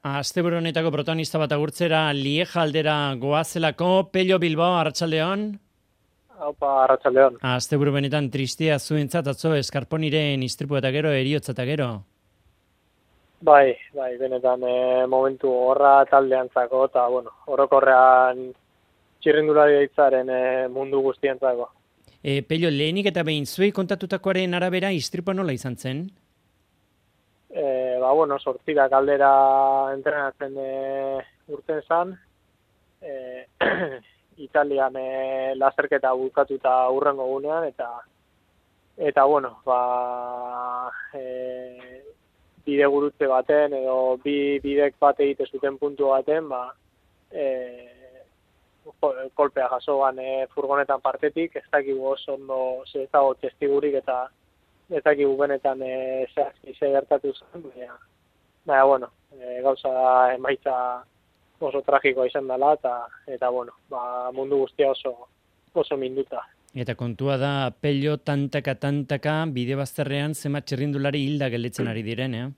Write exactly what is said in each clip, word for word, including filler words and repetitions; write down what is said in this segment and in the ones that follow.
Asteburu honetako protagonista bat agurtzera Lieja aldera goazelako. Pello Bilbao, arratsaldeon. Haupa, arratsaldeon. Asteburu benetan tristia zuentzat atzo Eskarponiren istripu eta gero, eriotza eta gero. Bai, bai, benetan e, momentu horra taldeantzako eta, bueno, orokorrean txirrindulari deitzaren e, mundu guztientzako. E, Pello, lehenik eta behin zuei kontatutakoaren arabera istripua nola izan zen? E, ba, bueno, sortzira kaldera entrenatzen e, urten zan. E, Italian e, lasterketa bukatuta urrengo gunean, eta, eta bueno, ba, e, bide gurutze baten, edo bi bidek bat egite zuten puntu baten, ba, e, kolpea jasoan e, furgonetan partetik, ez dakigu oso ondo ez dago testigurik, eta ez dakigu benetan e, zehazki ze gertatu zen, baina, baina, bueno, e, gauza emaitza oso tragikoa izan dela, eta, eta bueno, ba, mundu guztia oso, oso minduta. Eta kontua da, Pello, tantaka, tantaka, bide bazterrean zenbat txirrindulari hilda gelditzen ari diren, eh?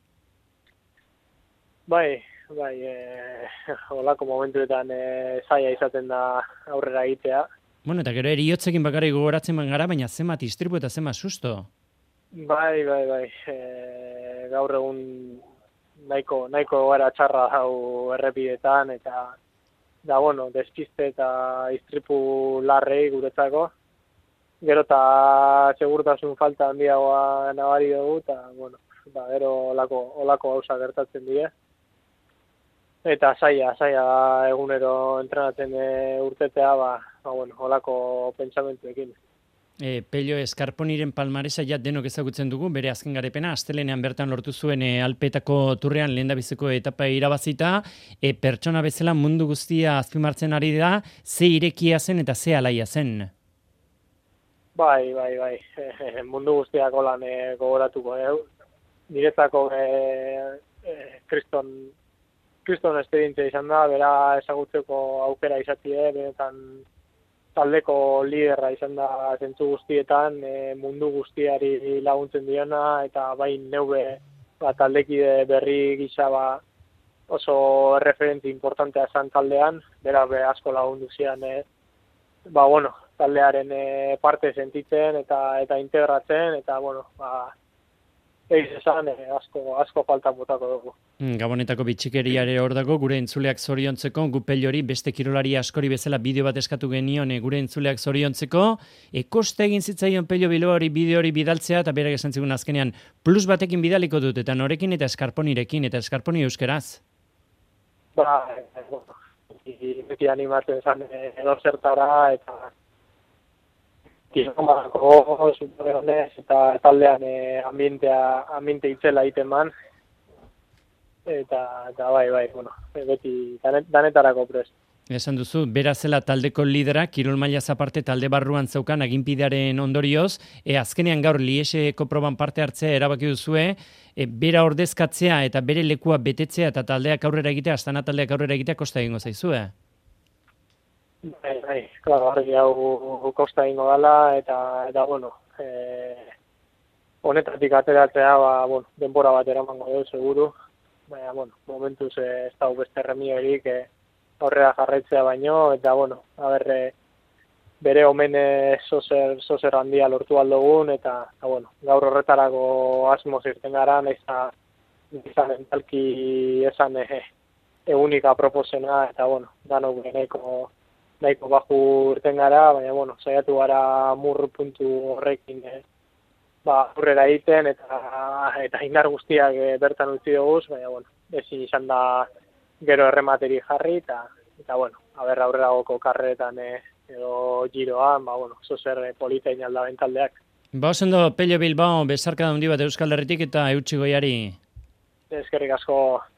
Bai, bai, e, holako momentuetan e, zaila izaten da aurrera egitea. Bueno, eta gero eriotzekin bakarrik gogoratzen gara, baina zenbat istripu eta zenbat susto. Bai, bai, bai, e, gaur egun nahiko, nahiko gara txarra hau errepidetan, eta da, bueno, despiste eta istripu larrei guretzako. Gero eta segurtasun falta handiagoa nabari dugu, eta, bueno, ba, gero olako, olako gauza gertatzen dira. Eta saia, saia egunero entrenatzen e, urtetea, ba, ba, bueno, olako pentsamentuekin. E, Pello, Eskarponiren palmaresa ja denok ezagutzen dugu, bere azken garepena, astelenean bertan lortu zuen e, Alpetako turrean lehendabiziko etapa irabazita, e, pertsona bezala mundu guztia azpimartzen ari da, ze irekia zen eta ze alaia zen. Bai, bai, bai, e, mundu guztiako lan e, gogoratuko. E, niretzako e, e, kriston, kriston esperientzia izan da, bera ezagutzeko aukera izatie, benetan taldeko liderra izan da zentzu guztietan, e, mundu guztiari laguntzen diona, eta bain neube ba, taldekide berri gisa ba, oso referentzi importantea zan taldean, bera be asko lagundu zian, e, ba, bueno, taldearen e, parte sentitzen eta eta integratzen, eta, bueno, ba, eiz esan, e, asko, asko faltan botako dugu. Gabonetako bitxikeriare hor dago, gure entzuleak zoriontzeko, gu Pellori beste kirolari askori bezala bideo bat eskatu genion e, gure entzuleak zoriontzeko, e, koste egin zitzaion Pello Bilbaori bideo hori bidaltzea, eta berak esan zigun azkenean, plus batekin bidaliko dut, eta norekin eta Eskarponirekin, eta Eskarponi euskeraz. Ba, e, bueno, beti animatzen zan edo zertara, eta kiromako zutore honez, eta taldean e, ambientea, ambiente itzela egiten man, eta, eta bai, bai, bueno, beti danet, danetarako prest. Esan duzu, bera zela taldeko lidera, kirol mailaz aparte talde barruan zeukan aginpidearen ondorioz, e, azkenean gaur Lieseko proban parte hartzea erabaki duzue, e, bera ordezkatzea eta bere lekua betetzea eta taldeak aurrera egitea, Astana taldeak aurrera egitea kosta egingo zaizue. Bai, bai, klaro, argi hau kosta egingo dela, eta, eta bueno, e, honetatik ateratzea, ba, bueno, denbora bat eramango dugu, seguru. Baina, bueno, momentuz ez da beste remiorik e, aurrera jarraitzea baino, eta, bueno, haber, e, bere omene zozer, zozer handia lortu aldogun, eta, eta, bueno, gaur horretarako asmoz irten gara, nahiz eta mentalki esan e, egunika proposena, eta, bueno, danok nahiko, nahiko baju irten gara, baina, bueno, saiatu gara murru puntu horrekin, e, ba, aurrera egiten, eta eta indar guztiak e, bertan utzi dugu, baina, bueno, ezin izan da gero erremateri jarri, eta, eta bueno, haber aurrera goko karreretan e, edo giroan, ba, bueno, zozer e, politein aldaben taldeak. Ba, osendo, Pello Bilbao, besarka handi bat Euskal Herritik eta eutsi goiari. Eskerrik asko.